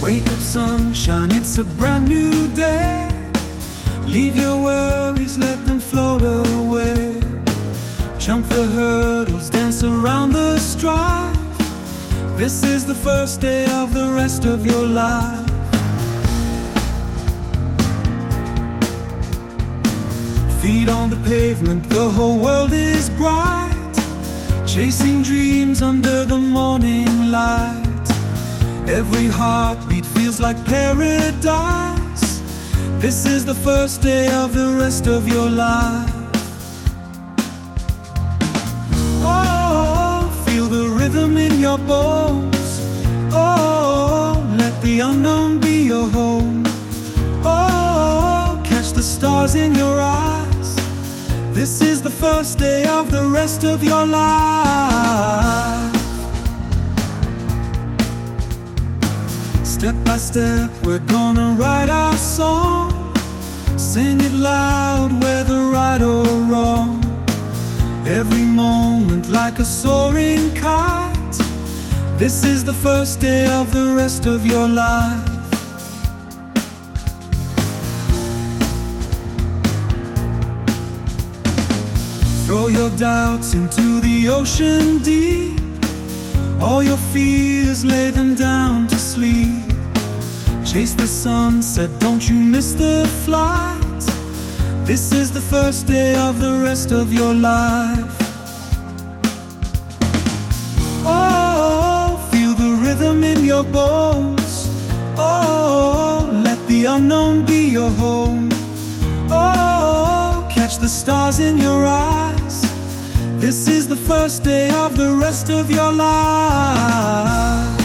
Wake up sunshine, it's a brand new day. Leave your worries, let them float away. Jump the hurdles, dance around the strife. This is the first day of the rest of your life. Feet on the pavement, the whole world is bright. Chasing dreams under the morning light. Every heartbeat feels like paradise. This is the first day of the rest of your life. Oh, feel the rhythm in your bones. Oh, let the unknown be your home. Oh, catch the stars in your eyes. This is the first day of the rest of your life. Step by step, we're gonna write our song. Sing it loud, whether right or wrong. Every moment like a soaring kite. This is the first day of the rest of your life. Throw your doubts into the ocean deep. All your fears, lay them down to sleep. Chase the sunset, don't you miss the flight. This is the first day of the rest of your life. Oh, feel the rhythm in your bones. Oh, let the unknown be your home. Oh, catch the stars in your eyes. This is the first day of the rest of your life.